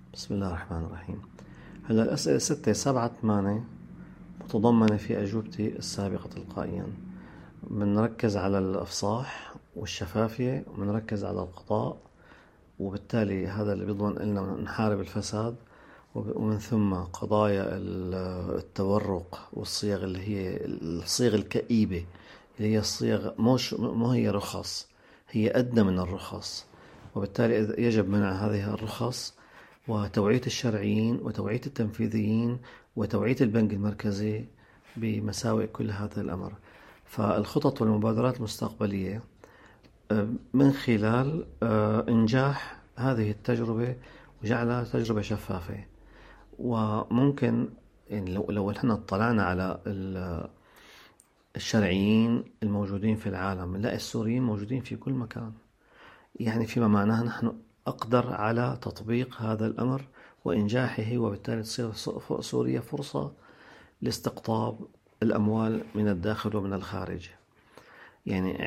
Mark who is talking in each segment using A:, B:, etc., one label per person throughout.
A: بسم الله الرحمن الرحيم. هلا الأسئلة 6 7 8 متضمنة في أجوبتي السابقة تلقائيا. بنركز على الأفصاح والشفافية وبنركز على القضاء، وبالتالي هذا اللي بيضمن لنا نحارب الفساد، ومن ثم قضايا التورق والصيغ اللي هي الصيغ الكئيبة، اللي هي الصيغ مو هي رخص، هي أدنى من الرخص، وبالتالي يجب منع هذه الرخص وتوعية الشرعيين وتوعية التنفيذيين وتوعية البنك المركزي بمساوئ كل هذا الأمر. فالخطط والمبادرات المستقبلية من خلال إنجاح هذه التجربة وجعلها تجربة شفافة. وممكن يعني لو نحن اطلعنا على الشرعيين الموجودين في العالم نلاقي السوريين موجودين في كل مكان، يعني فيما معناه نحن أقدر على تطبيق هذا الأمر وإنجاحه، وبالتالي تصير سوريا فرصة لاستقطاب الأموال من الداخل ومن الخارج. يعني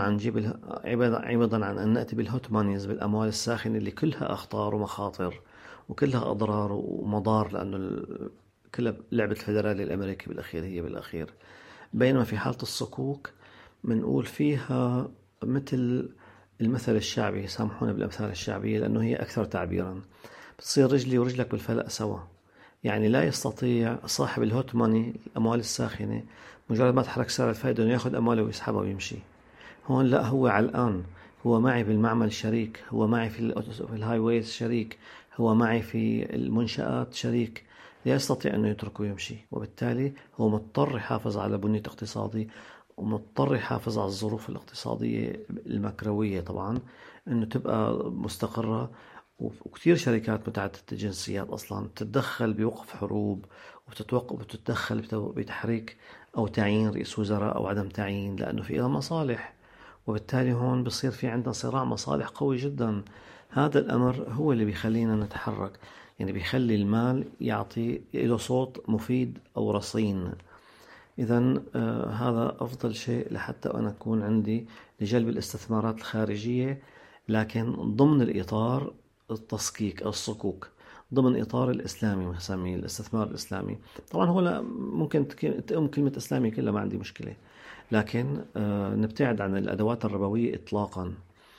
A: عوضا عن أن نأتي بالهوت مانيز، بالأموال الساخنة اللي كلها أخطار ومخاطر وكلها أضرار ومضار، لأنه كلها لعبة الفدرالي الأمريكي بالأخير هي بالأخير. بينما في حالة الصكوك بنقول فيها مثل المثل الشعبي، سامحونا بالأمثال الشعبية لأنه هي أكثر تعبيرا، بتصير رجلي ورجلك بالفلق سوا. يعني لا يستطيع صاحب الهوت ماني الأموال الساخنة مجرد ما تحرك سعر الفائدة أنه يأخذ أمواله ويسحبها ويمشي. هون لا، هو علقان، هو معي بالمعمل شريك، هو معي في الهاي ويز شريك، هو معي في المنشآت شريك، لا يستطيع أنه يتركه ويمشي. وبالتالي هو مضطر يحافظ على بنية اقتصادي، ومضطر يحافظ على الظروف الاقتصادية المكروية طبعا أنه تبقى مستقرة. وكثير شركات متعددة الجنسيات أصلا تتدخل بوقف حروب، وبتتدخل بتحريك أو تعيين رئيس وزراء أو عدم تعيين، لأنه في لها مصالح. وبالتالي هون بصير في عندنا صراع مصالح قوي جدا. هذا الأمر هو اللي بيخلينا نتحرك، يعني بيخلي المال يعطي له صوت مفيد أو رصين. إذا هذا أفضل شيء لحتى أنا أكون عندي لجلب الاستثمارات الخارجية، لكن ضمن الإطار التصكيك أو الصكوك، ضمن إطار الإسلامي بنسميه الاستثمار الإسلامي. طبعا هو لا ممكن تقوم كلمة إسلامي كلها، ما عندي مشكلة، لكن نبتعد عن الأدوات الربوية إطلاقا.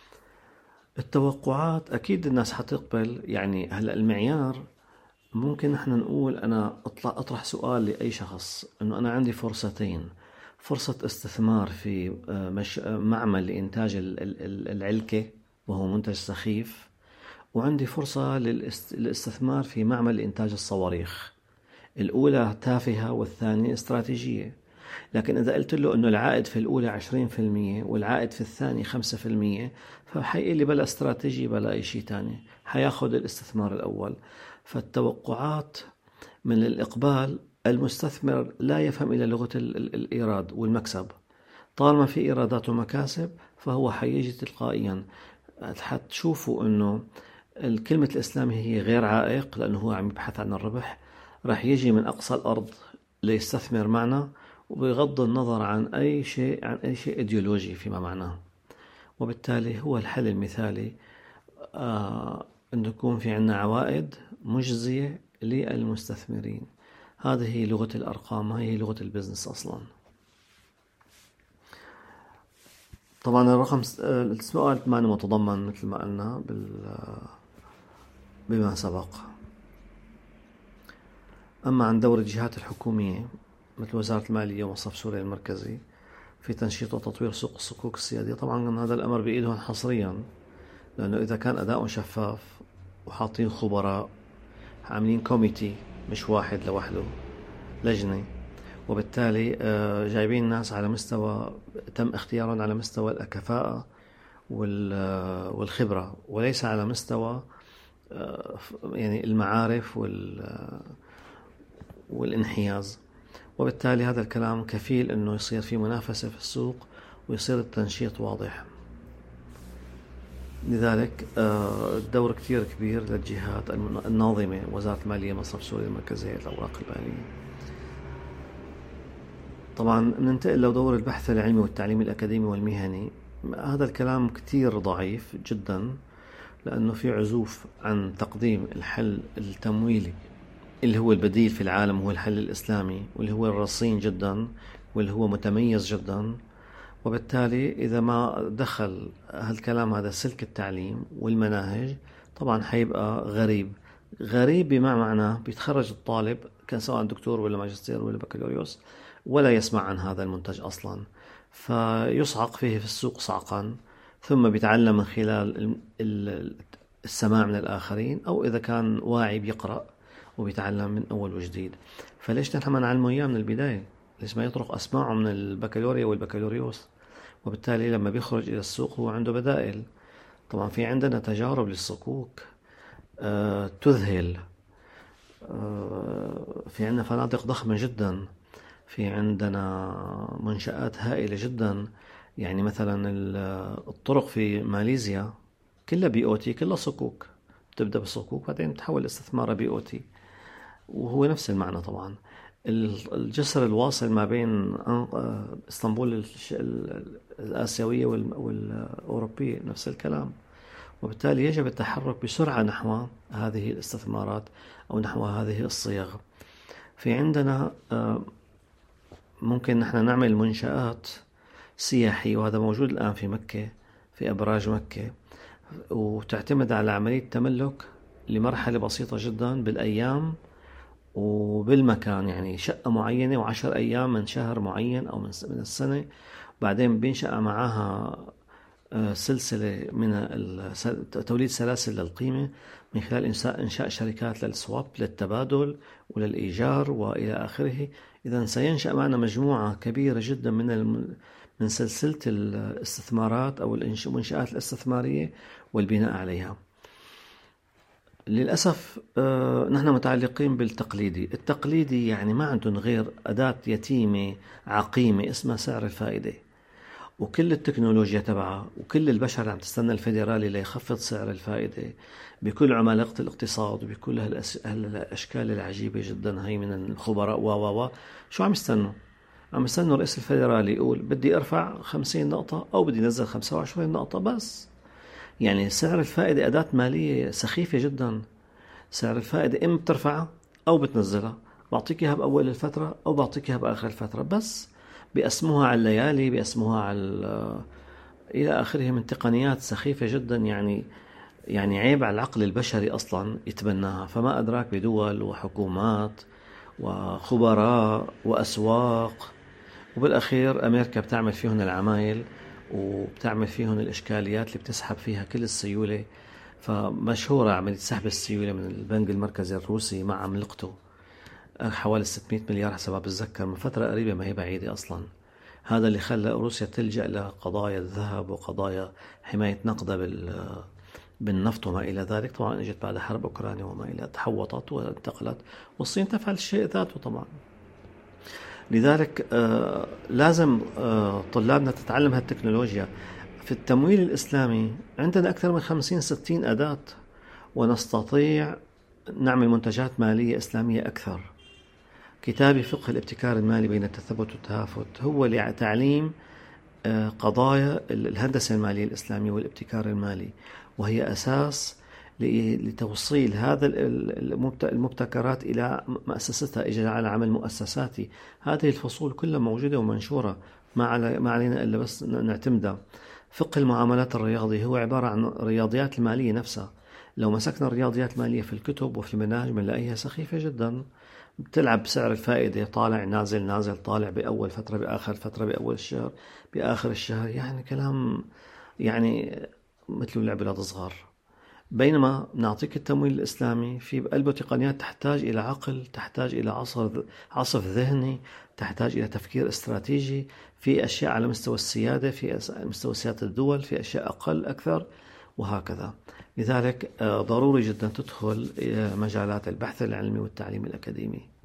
A: التوقعات أكيد الناس حتقبل. يعني هلأ المعيار ممكن نحن نقول أنا أطرح سؤال لأي شخص أنه أنا عندي فرصتين: فرصة استثمار في معمل لإنتاج العلكة وهو منتج سخيف، وعندي فرصة للاستثمار في معمل لإنتاج الصواريخ. الأولى تافهة والثانية استراتيجية. لكن إذا قلت له أنه العائد في الأولى 20% والعائد في الثاني 5%، فحيقول لي بلا استراتيجي بلا أي شيء تاني، حياخد الاستثمار الأول. فالتوقعات من الإقبال، المستثمر لا يفهم إلا لغة الإيراد والمكسب. طالما في إيرادات ومكاسب فهو حيجي تلقائيا. حتشوفوا أنه الكلمة الإسلامي هي غير عائق، لأنه هو عم يبحث عن الربح، راح يجي من أقصى الأرض ليستثمر معنا، وبغض النظر عن أي شيء إيديولوجي فيما معناه. وبالتالي هو الحل المثالي أن تكون في عنا عوائد مجزية للمستثمرين. هذه هي لغة الأرقام، هي لغة البزنس أصلا. طبعا السؤال 8 متضمن مثل ما قلنا بما سبق. أما عن دور الجهات الحكومية مثل وزارة المالية ومصرف سوريا المركزي في تنشيط وتطوير سوق الصكوك السيادية، طبعا هذا الأمر بإيدهم حصريا، لأنه إذا كان أداء شفاف وحاطين خبراء عاملين كوميتي مش واحد لوحده، لجنة، وبالتالي جايبين ناس على مستوى تم اختيارهم على مستوى الكفاءة والخبرة، وليس على مستوى يعني المعارف والانحياز. وبالتالي هذا الكلام كفيل أنه يصير في منافسة في السوق ويصير التنشيط واضح. لذلك الدور كتير كبير للجهات الناظمة، وزارة المالية، مصرف سوريا المركزية، الأوراق المالية. طبعا ننتقل لدور البحث العلمي والتعليم الأكاديمي والمهني. هذا الكلام كتير ضعيف جدا، لأنه في عزوف عن تقديم الحل التمويلي اللي هو البديل في العالم، هو الحل الإسلامي، واللي هو رصين جدا، واللي هو متميز جدا. وبالتالي إذا ما دخل هالكلام هذا سلك التعليم والمناهج، طبعا حيبقى غريب. غريب بما معناه بيتخرج الطالب كان سواء دكتور ولا ماجستير ولا بكالوريوس ولا يسمع عن هذا المنتج أصلا، فيصعق فيه في السوق صعقا، ثم بيتعلم من خلال السماع من الآخرين، أو إذا كان واعي بيقرأ وبيتعلم من أول وجديد. فليش نحن ما نعلمه إياه من البداية؟ ليش ما يطرق أسماعه من البكالوريا والبكالوريوس؟ وبالتالي لما بيخرج إلى السوق هو عنده بدائل. طبعا في عندنا تجارب للصكوك تذهل. في عندنا فنادق ضخمة جدا، في عندنا منشآت هائلة جدا. يعني مثلا الطرق في ماليزيا كلها بي او تي، كلها صكوك، بتبدأ بالصكوك بعدين بتحول استثمارها بي او تي، وهو نفس المعنى. طبعا الجسر الواصل ما بين اسطنبول الآسيوية والأوروبية نفس الكلام. وبالتالي يجب التحرك بسرعة نحو هذه الاستثمارات أو نحو هذه الصيغ. في عندنا ممكن نحن نعمل منشآت سياحية، وهذا موجود الآن في مكة، في أبراج مكة، وتعتمد على عملية تملك لمرحلة بسيطة جدا بالأيام وبالمكان. يعني شقة معينة و10 أيام من شهر معين أو من السنة، بعدين بينشأ معها سلسلة من توليد سلاسل للقيمة من خلال إنشاء شركات للسواب، للتبادل وللإيجار وإلى آخره. إذا سينشأ معنا مجموعة كبيرة جدا من سلسلة الاستثمارات أو المنشآت الاستثمارية والبناء عليها. للأسف نحن متعلقين بالتقليدي. التقليدي يعني ما عندهم غير أداة يتيمة عقيمة اسمها سعر الفائدة، وكل التكنولوجيا تبعها وكل البشر عم تستنى الفيدرالي ليخفض سعر الفائدة بكل عمالقة الاقتصاد وبكل هالأشكال العجيبة جدا هي من الخبراء شو عم يستنوا؟ عم يستنوا رئيس الفيدرالي يقول بدي ارفع 50 نقطة أو بدي نزل 25 نقطة بس. يعني سعر الفائدة أداة مالية سخيفة جدا. سعر الفائدة إما بترفعها أو بتنزلها، بعطيك إياها بأول الفترة أو بعطيك إياها بآخر الفترة، بس بيقسموها على الليالي، بيقسموها على إلى آخره من تقنيات سخيفة جدا. يعني عيب على العقل البشري أصلا يتبناها. فما أدراك بدول وحكومات وخبراء وأسواق، وبالأخير أمريكا بتعمل فيهن العمايل وبتعمل فيهن الإشكاليات اللي بتسحب فيها كل السيولة. فمشهورة عملية سحب السيولة من البنك المركزي الروسي مع عملقته، حوالي 600 مليار حسب ما بتذكر من فترة قريبة ما هي بعيدة أصلا. هذا اللي خلى روسيا تلجأ لقضايا الذهب وقضايا حماية نقدها بالنفط وما إلى ذلك. طبعا اجت بعد حرب أوكرانيا وما إلى، تحوطت وانتقلت، والصين تفعل الشيء ذاته طبعا. لذلك لازم طلابنا تتعلم هالتكنولوجيا. في التمويل الإسلامي عندنا أكثر من 50-60 أداة، ونستطيع نعمل منتجات مالية إسلامية أكثر. كتابي فقه الابتكار المالي بين التثبت والتهافت هو لتعليم قضايا الهندسة المالية الإسلامية والابتكار المالي، وهي أساس لتوصيل هذا المبتكرات إلى مؤسستها، إجراء على عمل مؤسساتي. هذه الفصول كلها موجودة ومنشورة، ما علينا إلا بس نعتمدها. فقه المعاملات الرياضي هو عبارة عن الرياضيات المالية نفسها. لو مسكنا الرياضيات المالية في الكتب وفي المناهج بنلاقيها سخيفة جدا، بتلعب بسعر الفائدة، طالع نازل نازل طالع، بأول فترة بآخر فترة، بأول الشهر بآخر الشهر. يعني كلام يعني مثل لعب أولاد صغار. بينما نعطيك التمويل الإسلامي في قلبه تقنيات تحتاج إلى عقل، تحتاج إلى عصف ذهني، تحتاج إلى تفكير استراتيجي، في أشياء على مستوى السيادة، في مستوى سيادة الدول، في أشياء أقل أكثر، وهكذا. لذلك ضروري جدا تدخل إلى مجالات البحث العلمي والتعليم الأكاديمي.